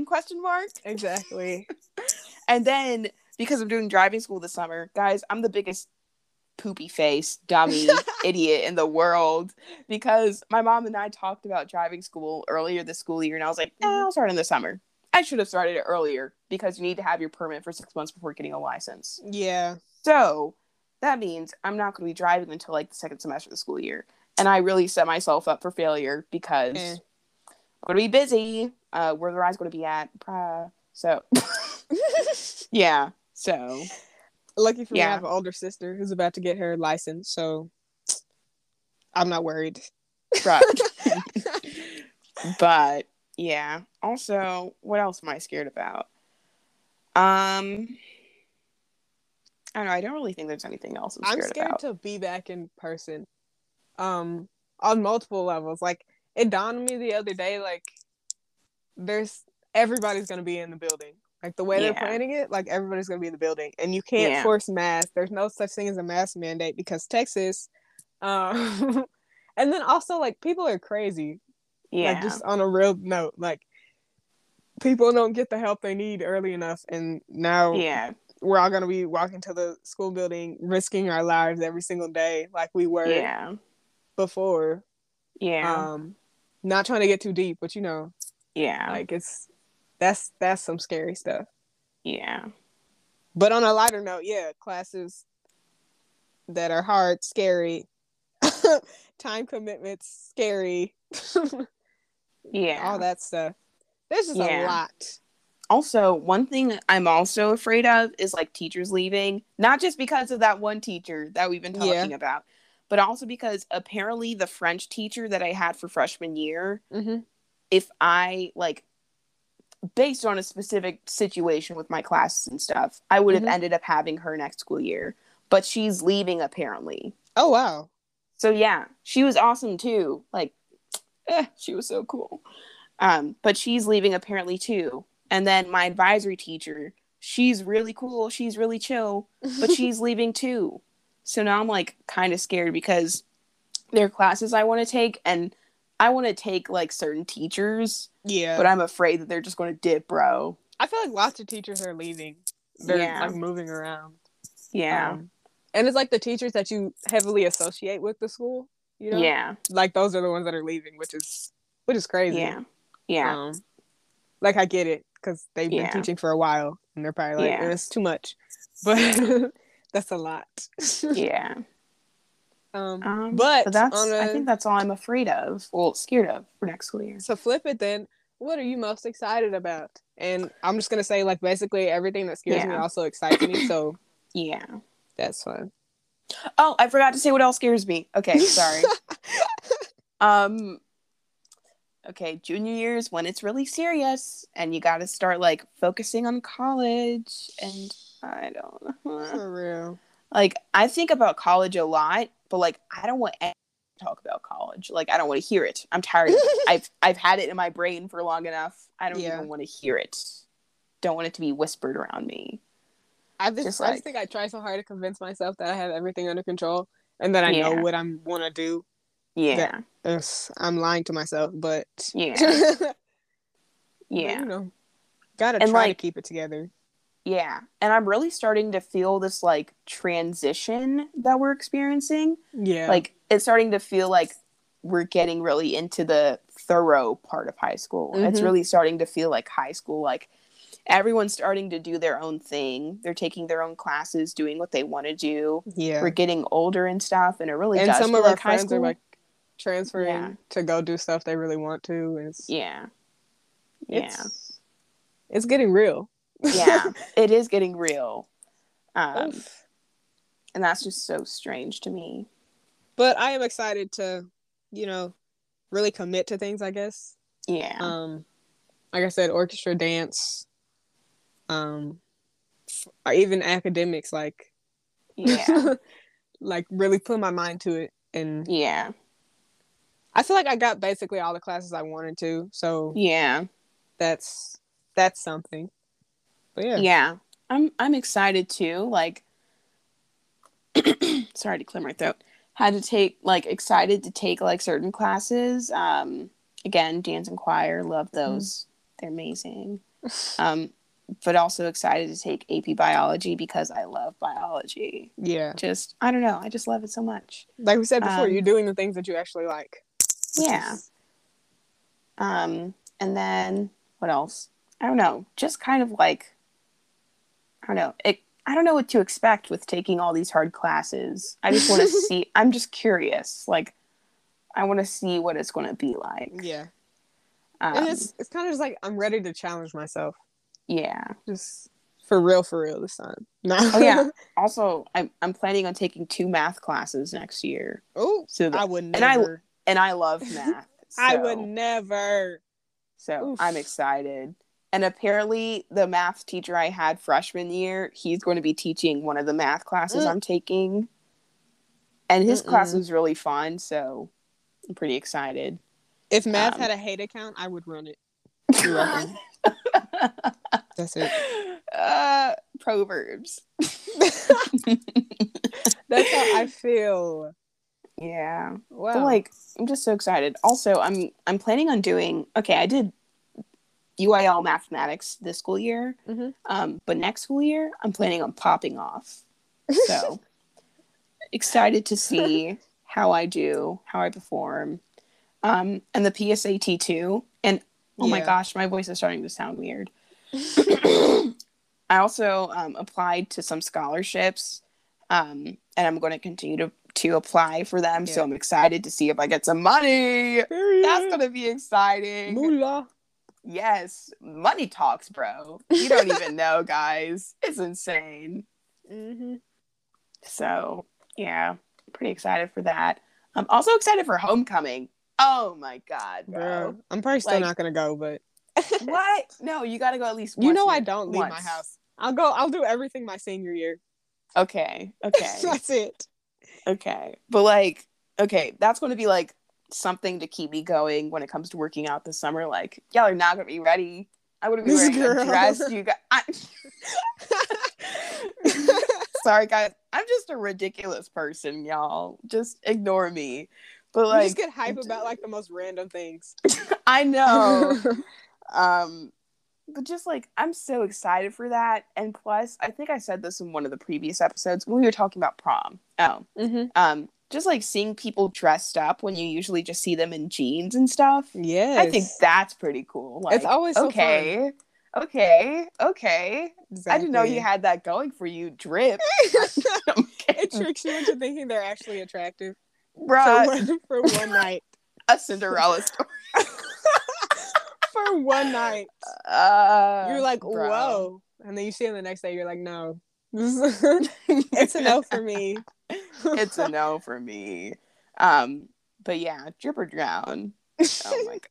Exactly. And then because I'm doing driving school this summer, guys, I'm the biggest poopy face dummy idiot in the world, because my mom and I talked about driving school earlier this school year, and I was like, I'll start in the summer. I should have started it earlier, because you need to have your permit for 6 months before getting a license. Yeah. So that means I'm not going to be driving until like the second semester of the school year. And I really set myself up for failure, because I'm going to be busy. Where the ride's going to be at. So, yeah. So, lucky for me, I have an older sister who's about to get her license. So, I'm not worried. Right. But, yeah. Also, what else am I scared about? I don't know. I don't really think there's anything else I'm scared about. To be back in person. On multiple levels. Like, it dawned on me the other day, like, everybody's going to be in the building. Like, the way they're planning it, like, everybody's going to be in the building. And you can't force masks. There's no such thing as a mask mandate, because Texas. And then also, like, people are crazy. Like, just on a real note, like, people don't get the help they need early enough, and now we're all gonna be walking to the school building, risking our lives every single day, like we were before. Not trying to get too deep, but like that's some scary stuff. But on a lighter note, classes that are hard, scary, time commitments, scary, all that stuff. There's just a lot. Also, one thing I'm also afraid of is like teachers leaving, not just because of that one teacher that we've been talking about, but also because apparently the French teacher that I had for freshman year, if I like, based on a specific situation with my classes and stuff, I would have ended up having her next school year, but she's leaving apparently. Oh, wow. So yeah, she was awesome too. Like, she was so cool. But she's leaving apparently too. And then my advisory teacher, she's really cool. She's really chill, but she's leaving too. So now I'm like kind of scared because there are classes I want to take, and I want to take like certain teachers. Yeah. But I'm afraid that they're just going to dip, bro. I feel like lots of teachers are leaving. They're like moving around. Yeah. And it's like the teachers that you heavily associate with the school, Yeah. Like those are the ones that are leaving, which is crazy. Yeah. Yeah. Like I get it because they've been teaching for a while and they're probably like, it's too much, but that's a lot. Yeah. But that's I think that's all I'm afraid of. Well, scared of for next school year. So flip it then. What are you most excited about? And I'm just gonna say like basically everything that scares me also excites me. So that's fun. Oh, I forgot to say what else scares me. Okay, sorry. Okay, junior year is when it's really serious and you got to start like focusing on college, and I don't know. For real. Like, I think about college a lot, but like I don't want anyone to talk about college. Like, I don't want to hear it. I'm tired of it. I've had it in my brain for long enough. I don't even want to hear it. Don't want it to be whispered around me. I just think I try so hard to convince myself that I have everything under control and that I know what I want to do. Yeah. I'm lying to myself, but but, gotta try to keep it together. Yeah. And I'm really starting to feel this like transition that we're experiencing. Yeah. Like, it's starting to feel like we're getting really into the thorough part of high school. It's really starting to feel like high school. Like, everyone's starting to do their own thing. They're taking their own classes, doing what they want to do. Yeah. We're getting older and stuff, and it really does some feel of like our high friends school. are like transferring to go do stuff they really want to. It's getting real. Yeah, it is getting real. And that's just so strange to me. But I am excited to, really commit to things, I guess. Yeah. Like I said, orchestra, dance, even academics, like, like really put my mind to it. And I feel like I got basically all the classes I wanted to. So that's something. But yeah, I'm excited too. Like, sorry to clear my throat. Had to take excited to take like certain classes. Again, dance and choir, love those. They're amazing. But also excited to take AP biology because I love biology. Yeah. Just, I don't know. I just love it so much. Like we said before, you're doing the things that you actually like. Yeah. And then what else? I don't know. Just kind of like, I don't know. I don't know what to expect with taking all these hard classes. I just want to see. I'm just curious. Like, I want to see what it's going to be like. Yeah. And it's kind of just like I'm ready to challenge myself. Yeah. Just for real this time. No. Oh yeah. Also, I'm planning on taking 2 math classes next year. Oh. So I would never. And I love math. So, I would never. So I'm excited. And apparently the math teacher I had freshman year, he's going to be teaching one of the math classes I'm taking. And his class was really fun, so I'm pretty excited. If math had a hate account, I would run it. You're welcome. That's it. Proverbs. That's how I feel. Yeah. Wow. But like, I'm just so excited. Also, I'm planning on doing. Okay, I did UIL mathematics this school year. But next school year, I'm planning on popping off. So excited to see how I do, how I perform. And the PSAT too. And oh my gosh, my voice is starting to sound weird. I also applied to some scholarships, and I'm going to continue to apply for them. So I'm excited to see if I get some money. That's going to be exciting. Moolah. Yes, money talks, bro. You don't even know, guys. It's insane. So yeah, pretty excited for that. I'm also excited for homecoming. Oh my god, bro. I'm probably still not gonna go, but what? No, you gotta go at least once. You know I don't leave my house. I'll do everything my senior year. Okay. That's it. Okay. But like, okay, that's gonna be like something to keep me going when it comes to working out this summer. Like, y'all are not gonna be ready. I wouldn't be wearing a dress. You got sorry guys, I'm just a ridiculous person, y'all. Just ignore me. But like, you just get hype about like the most random things. I know. But just like, I'm so excited for that. And plus, I think I said this in one of the previous episodes when we were talking about prom. Just like seeing people dressed up when you usually just see them in jeans and stuff. Yes, I think that's pretty cool. Like, it's always so fun. Okay. Exactly. I didn't know you had that going for you, Drip. It tricks you into thinking they're actually attractive. Bruh. For one night. A Cinderella story. For one night. You're like, bro. Whoa. And then you see them the next day, you're like, no. It's a no for me. It's a no for me. But yeah, drip or drown. Oh my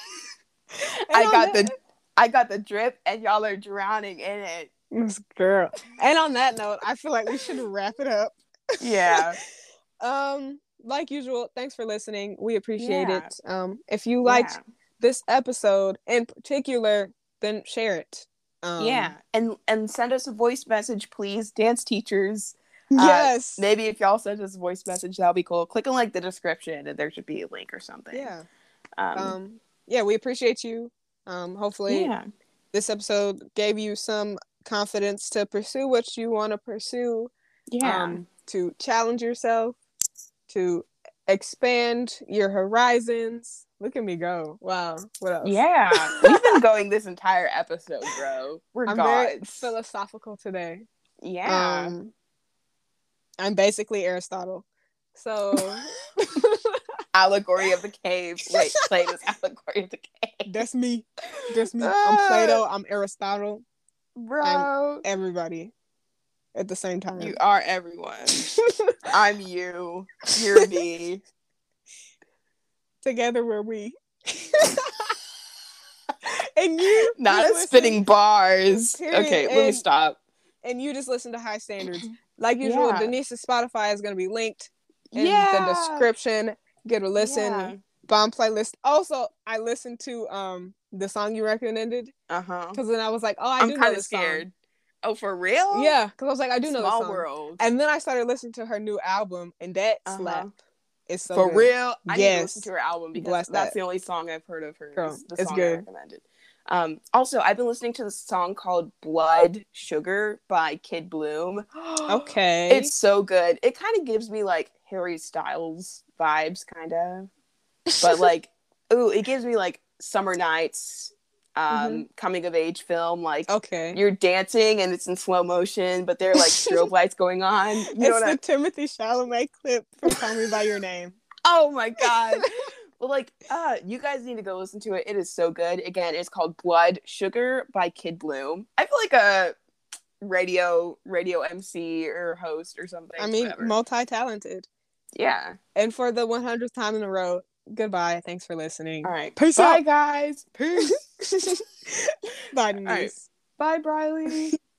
god. I got the drip and y'all are drowning in it. This girl. And on that note, I feel like we should wrap it up. Yeah. Like usual, thanks for listening. We appreciate it. If you liked this episode in particular, then share it. And send us a voice message, please, dance teachers. Yes. Maybe if y'all send us a voice message, that'll be cool. Click on like the description and there should be a link or something. Yeah. We appreciate you. Hopefully this episode gave you some confidence to pursue what you want to pursue. To challenge yourself, to expand your horizons. Look at me go. Wow. What else? Yeah. We've been going this entire episode, bro. I'm very philosophical today. Yeah. I'm basically Aristotle. So Allegory of the Cave. Wait, Plato's Allegory of the Cave. That's me. I'm Plato. I'm Aristotle. Bro. I'm everybody at the same time. You are everyone. I'm you. You're me. Together we're we. And you not spitting bars. Period. Okay, let me stop. And you just listen to High Standards. Like usual, Denise's Spotify is going to be linked in the description. Get a listen. Bomb playlist. Also, I listened to the song you recommended. Because then I was like, oh, I'm kind of scared. Song. Oh, for real? Yeah, because I was like, I do know this song. Small World. And then I started listening to her new album, and that slapped. It's so for good. Real. I need to listen to her album because that's the only song I've heard of her. Girl, the song I recommended. Also, I've been listening to this song called Blood Sugar by Kid Bloom. Okay. It's so good. It kind of gives me like Harry Styles vibes, kind of. But like, it gives me like summer nights, coming of age film. Like, you're dancing and it's in slow motion, but there are like strobe lights going on. It's the Timothée Chalamet clip from Call Me By Your Name. Oh my god. Well, like, you guys need to go listen to it. It is so good. Again, it's called Blood Sugar by Kid Bloom. I feel like a radio MC or host or something. I mean, multi-talented. Yeah. And for the 100th time in a row, goodbye. Thanks for listening. All right. Peace out. Bye, guys. Peace. Bye, Denise. Right. Bye, Briley.